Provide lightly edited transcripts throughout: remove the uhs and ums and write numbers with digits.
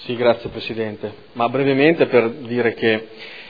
Sì, grazie Presidente. Ma brevemente per dire che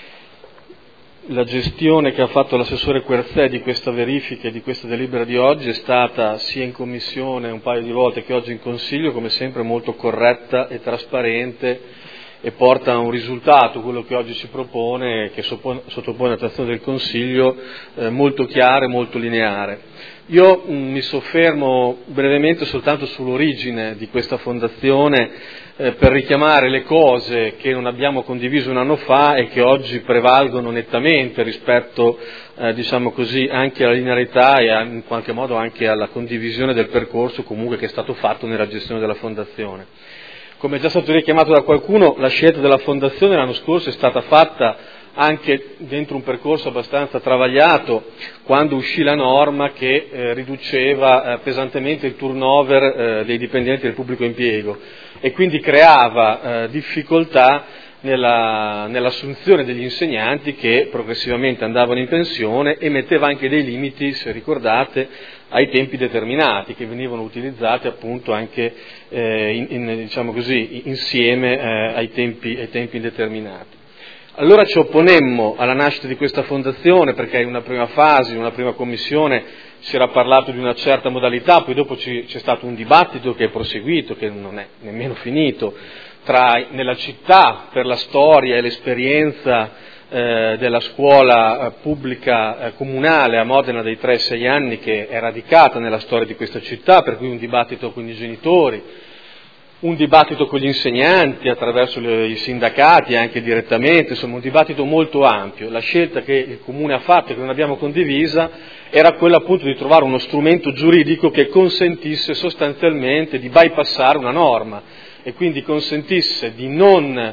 la gestione che ha fatto l'assessore Querzè di questa verifica e di questa delibera di oggi è stata sia in Commissione un paio di volte che oggi in Consiglio, come sempre, molto corretta e trasparente e porta a un risultato, quello che oggi si propone, che sottopone all'attenzione del Consiglio, molto chiaro e molto lineare. Io mi soffermo brevemente soltanto sull'origine di questa fondazione per richiamare le cose che non abbiamo condiviso un anno fa e che oggi prevalgono nettamente rispetto, diciamo così, anche alla linearità e in qualche modo anche alla condivisione del percorso comunque che è stato fatto nella gestione della fondazione. Come è già stato richiamato da qualcuno, la scelta della fondazione l'anno scorso è stata fatta anche dentro un percorso abbastanza travagliato, quando uscì la norma che riduceva pesantemente il turnover dei dipendenti del pubblico impiego e quindi creava difficoltà nell'assunzione degli insegnanti che progressivamente andavano in pensione e metteva anche dei limiti, se ricordate, ai tempi determinati che venivano utilizzati appunto anche diciamo così, insieme ai tempi indeterminati. Allora ci opponemmo alla nascita di questa fondazione perché in una prima fase, in una prima commissione si era parlato di una certa modalità, poi dopo c'è stato un dibattito che è proseguito, che non è nemmeno finito, nella città per la storia e l'esperienza della scuola pubblica comunale a Modena dei 3-6 anni che è radicata nella storia di questa città, per cui un dibattito con i genitori, un dibattito con gli insegnanti attraverso i sindacati anche direttamente, insomma un dibattito molto ampio. La scelta che il Comune ha fatto e che non abbiamo condivisa era quella appunto di trovare uno strumento giuridico che consentisse sostanzialmente di bypassare una norma e quindi consentisse di non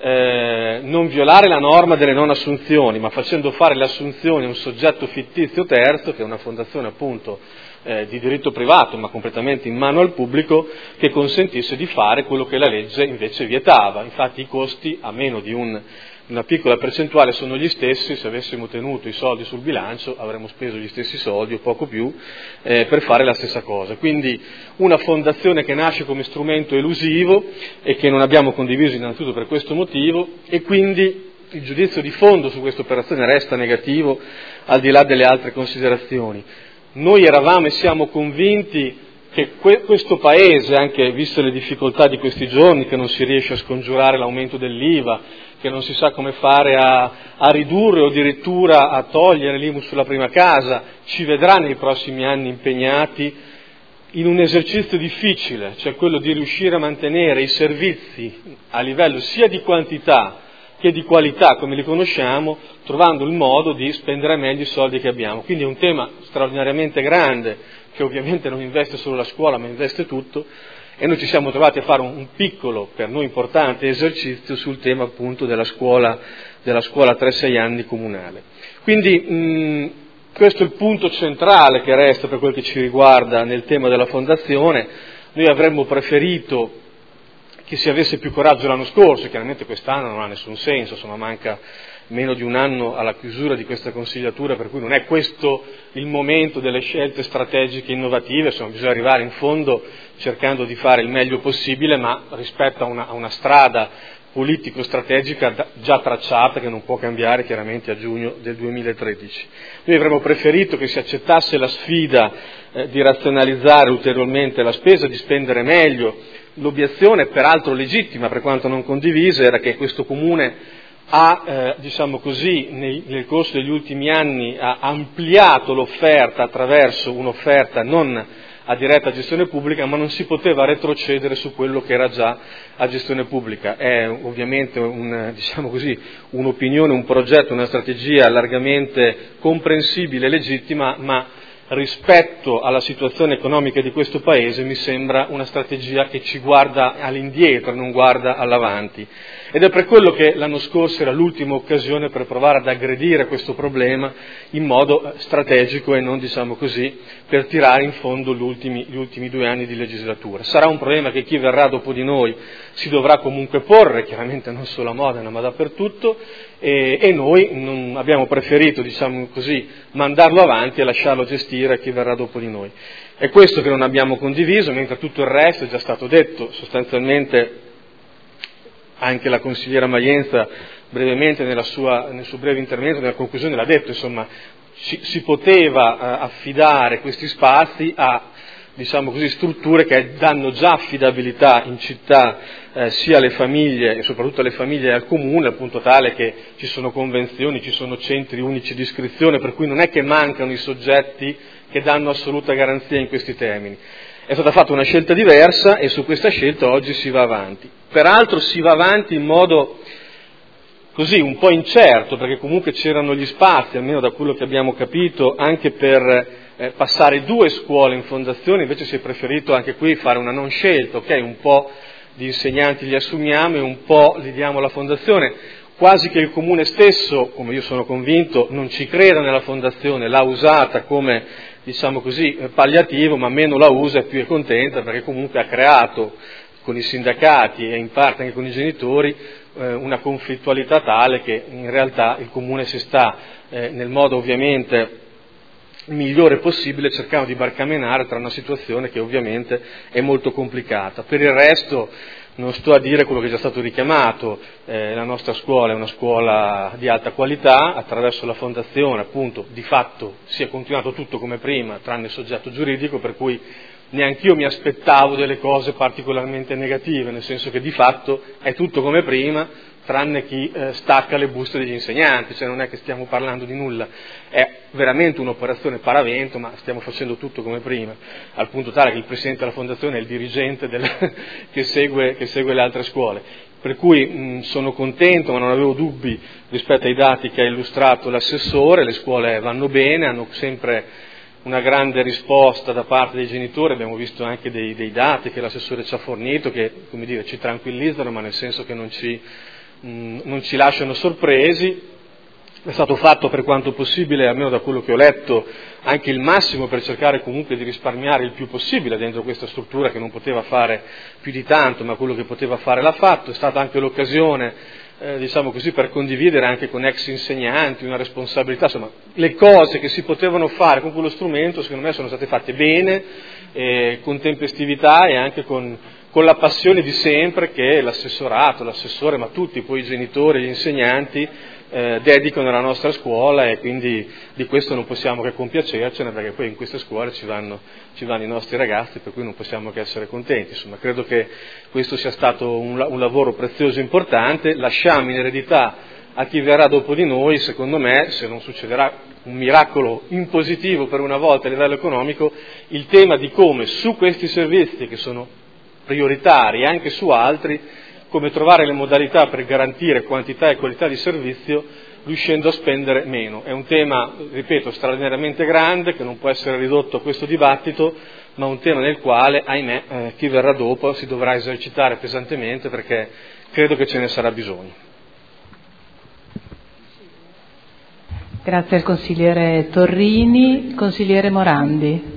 violare la norma delle non assunzioni, ma facendo fare le assunzioni a un soggetto fittizio terzo, che è una fondazione appunto di diritto privato ma completamente in mano al pubblico, che consentisse di fare quello che la legge invece vietava. Infatti i costi, a meno di una piccola percentuale, sono gli stessi. Se avessimo tenuto i soldi sul bilancio avremmo speso gli stessi soldi o poco più per fare la stessa cosa. Quindi una fondazione che nasce come strumento elusivo e che non abbiamo condiviso innanzitutto per questo motivo, e quindi il giudizio di fondo su questa operazione resta negativo al di là delle altre considerazioni. Noi eravamo e siamo convinti che questo Paese, anche viste le difficoltà di questi giorni, che non si riesce a scongiurare l'aumento dell'IVA, che non si sa come fare a ridurre o addirittura a togliere l'IMU sulla prima casa, ci vedrà nei prossimi anni impegnati in un esercizio difficile, cioè quello di riuscire a mantenere i servizi a livello sia di quantità che di qualità come li conosciamo, trovando il modo di spendere meglio i soldi che abbiamo. Quindi è un tema straordinariamente grande, che ovviamente non investe solo la scuola, ma investe tutto, e noi ci siamo trovati a fare un piccolo, per noi importante, esercizio sul tema appunto della scuola 3-6 anni comunale. Quindi questo è il punto centrale che resta per quel che ci riguarda nel tema della fondazione. Noi avremmo preferito che si avesse più coraggio l'anno scorso, chiaramente quest'anno non ha nessun senso, insomma manca meno di un anno alla chiusura di questa consigliatura, per cui non è questo il momento delle scelte strategiche innovative, insomma bisogna arrivare in fondo cercando di fare il meglio possibile, ma rispetto a una strada politico-strategica già tracciata che non può cambiare chiaramente a giugno del 2013. Noi avremmo preferito che si accettasse la sfida di razionalizzare ulteriormente la spesa, di spendere meglio. L'obiezione, peraltro legittima per quanto non condivisa, era che questo Comune ha, diciamo così, nel corso degli ultimi anni ha ampliato l'offerta attraverso un'offerta non a diretta gestione pubblica, ma non si poteva retrocedere su quello che era già a gestione pubblica. È ovviamente diciamo così, un'opinione, un progetto, una strategia largamente comprensibile e legittima, ma rispetto alla situazione economica di questo Paese mi sembra una strategia che ci guarda all'indietro, non guarda all'avanti. Ed è per quello che l'anno scorso era l'ultima occasione per provare ad aggredire questo problema in modo strategico e non, diciamo così, per tirare in fondo gli ultimi 2 anni di legislatura. Sarà un problema che chi verrà dopo di noi si dovrà comunque porre, chiaramente non solo a Modena ma dappertutto, e noi abbiamo preferito, diciamo così, mandarlo avanti e lasciarlo gestire a chi verrà dopo di noi. È questo che non abbiamo condiviso, mentre tutto il resto è già stato detto. Sostanzialmente anche la consigliera Maienza brevemente nel suo breve intervento, nella conclusione l'ha detto, insomma, si poteva affidare questi spazi a, diciamo così, strutture che danno già affidabilità in città sia alle famiglie e soprattutto alle famiglie e al comune, al punto tale che ci sono convenzioni, ci sono centri unici di iscrizione, per cui non è che mancano i soggetti che danno assoluta garanzia in questi termini. È stata fatta una scelta diversa e su questa scelta oggi si va avanti. Peraltro si va avanti in modo così un po' incerto, perché comunque c'erano gli spazi, almeno da quello che abbiamo capito, anche per passare 2 scuole in fondazione, invece si è preferito anche qui fare una non scelta, ok, un po' di insegnanti li assumiamo e un po' li diamo alla fondazione, quasi che il comune stesso, come io sono convinto, non ci creda nella fondazione, l'ha usata come, diciamo così, palliativo, ma meno la usa e più è contenta, perché comunque ha creato con i sindacati e in parte anche con i genitori una conflittualità tale che in realtà il comune si sta nel modo ovviamente migliore possibile cercando di barcamenare tra una situazione che ovviamente è molto complicata. Per il resto non sto a dire quello che è già stato richiamato, la nostra scuola è una scuola di alta qualità, attraverso la fondazione appunto di fatto si è continuato tutto come prima tranne il soggetto giuridico, per cui neanch'io mi aspettavo delle cose particolarmente negative, nel senso che di fatto è tutto come prima, tranne chi stacca le buste degli insegnanti, cioè non è che stiamo parlando di nulla, è veramente un'operazione paravento, ma stiamo facendo tutto come prima, al punto tale che il presidente della fondazione è il dirigente che segue le altre scuole. Per cui sono contento, ma non avevo dubbi rispetto ai dati che ha illustrato l'assessore, le scuole vanno bene, hanno sempre una grande risposta da parte dei genitori, abbiamo visto anche dei dati che l'assessore ci ha fornito che, come dire, ci tranquillizzano, ma nel senso che non ci lasciano sorpresi. È stato fatto per quanto possibile, almeno da quello che ho letto, anche il massimo per cercare comunque di risparmiare il più possibile dentro questa struttura che non poteva fare più di tanto, ma quello che poteva fare l'ha fatto. È stata anche l'occasione diciamo così, per condividere anche con ex insegnanti una responsabilità, insomma, le cose che si potevano fare con quello strumento secondo me sono state fatte bene, con tempestività e anche con la passione di sempre che l'assessorato, l'assessore, ma tutti poi i genitori, gli insegnanti dedicano alla nostra scuola, e quindi di questo non possiamo che compiacercene, perché poi in queste scuole ci vanno i nostri ragazzi, per cui non possiamo che essere contenti. Insomma, credo che questo sia stato un lavoro prezioso e importante. Lasciamo in eredità a chi verrà dopo di noi, secondo me, se non succederà un miracolo in positivo per una volta a livello economico, il tema di come su questi servizi che sono prioritari, anche su altri, come trovare le modalità per garantire quantità e qualità di servizio riuscendo a spendere meno. È un tema, ripeto, straordinariamente grande, che non può essere ridotto a questo dibattito, ma un tema nel quale, ahimè, chi verrà dopo si dovrà esercitare pesantemente, perché credo che ce ne sarà bisogno. Grazie al consigliere Torrini. Consigliere Morandi.